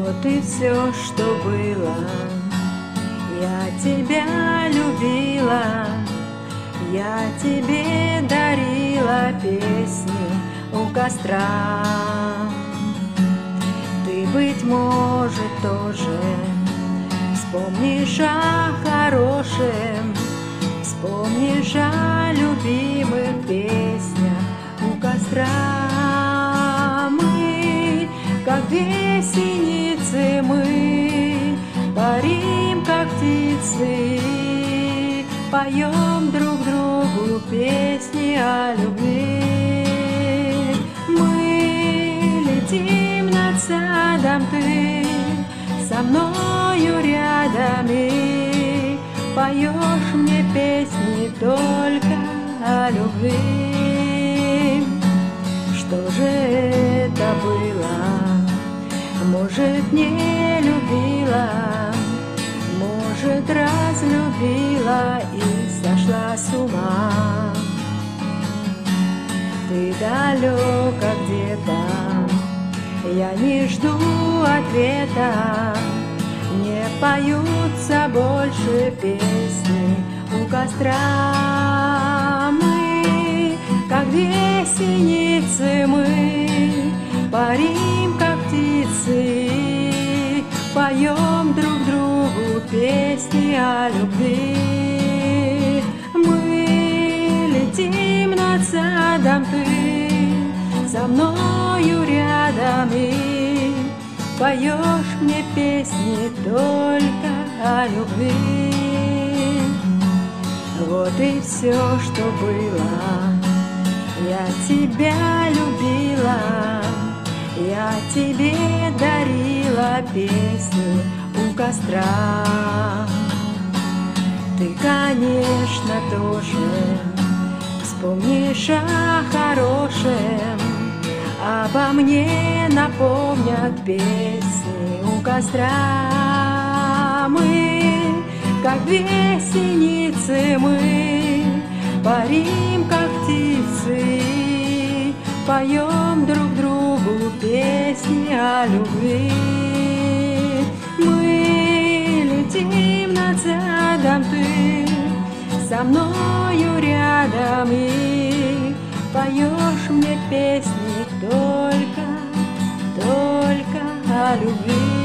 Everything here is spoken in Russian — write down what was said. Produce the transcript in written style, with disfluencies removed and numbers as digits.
Вот и все, что было. Я тебя любила, я тебе дарила песни у костра. Ты, быть может, тоже вспомнишь о хорошем, вспомнишь о любимых песнях у костра. Мы, как две синицы, мы парим, как птицы, поем друг другу песни о любви. Мы летим над садом, ты со мною рядом, и поешь мне песни только о любви. Что же это было? Может, не любила, может, разлюбила и сошла с ума. Ты далеко где-то, я не жду ответа, не поются больше песни у костра. Мы, как две синицы, мы парим, как птицы, поем друг другу песни о любви. Мы летим над садом, ты со мною рядом, и поешь мне песни только о любви. Вот и все, что было. Я тебя любила, я тебе дарила песни у костра. Ты, конечно, тоже вспомнишь о хорошем, обо мне напомнят песни у костра. Мы, как две синицы, мы парим, как птицы, поем друг другу песни о любви. Мы летим над садом, ты со мною рядом, и поешь мне песни только о любви.